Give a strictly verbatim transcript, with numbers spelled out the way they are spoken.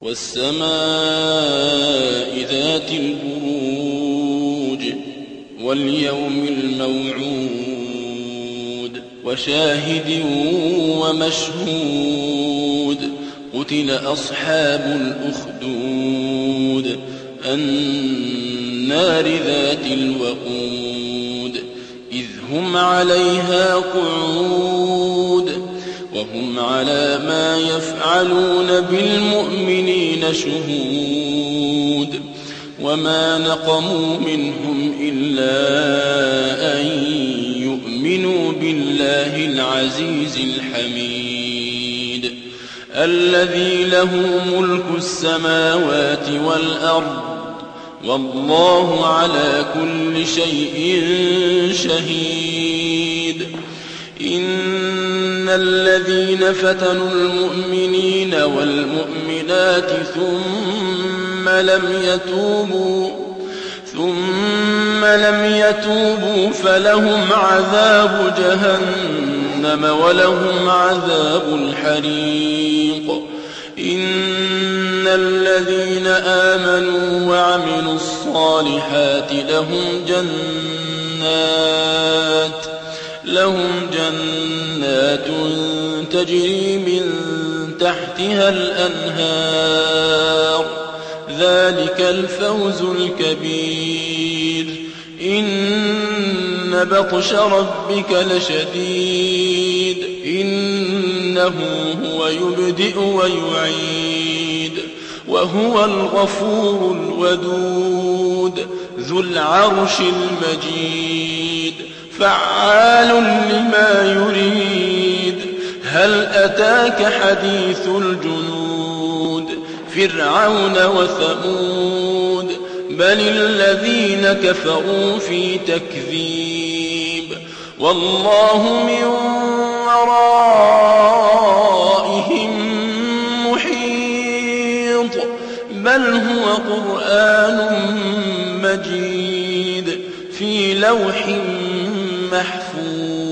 والسماء ذات البروج واليوم الموعود وشاهد ومشهود قتل أصحاب الأخدود النار ذات الوقود إذ هم عليها قعود وهم على ما يفعلون بالمؤمنين شهود وما نقموا منهم إلا أن يؤمنوا بالله العزيز الحميد الذي له ملك السماوات والأرض والله على كل شيء شهيد إن الذين فتنوا المؤمنين والمؤمنات ثم لم يتوبوا ثم لم يتوبوا فلهم عذاب جهنم ولهم عذاب الحريق إن الذين آمنوا وعملوا الصالحات لهم جنات لهم جنات تجري من تحتها الأنهار ذلك الفوز الكبير إن بطش ربك لشديد إنه هو يبدئ ويعيد وهو الغفور الودود ذو العرش المجيد فعال لما يريد هل أتاك حديث الجنود فرعون وثمود بل الذين كفروا في تكذيب والله من ورائهم محيط بل هو قرآن مجيد في لوح محفوظ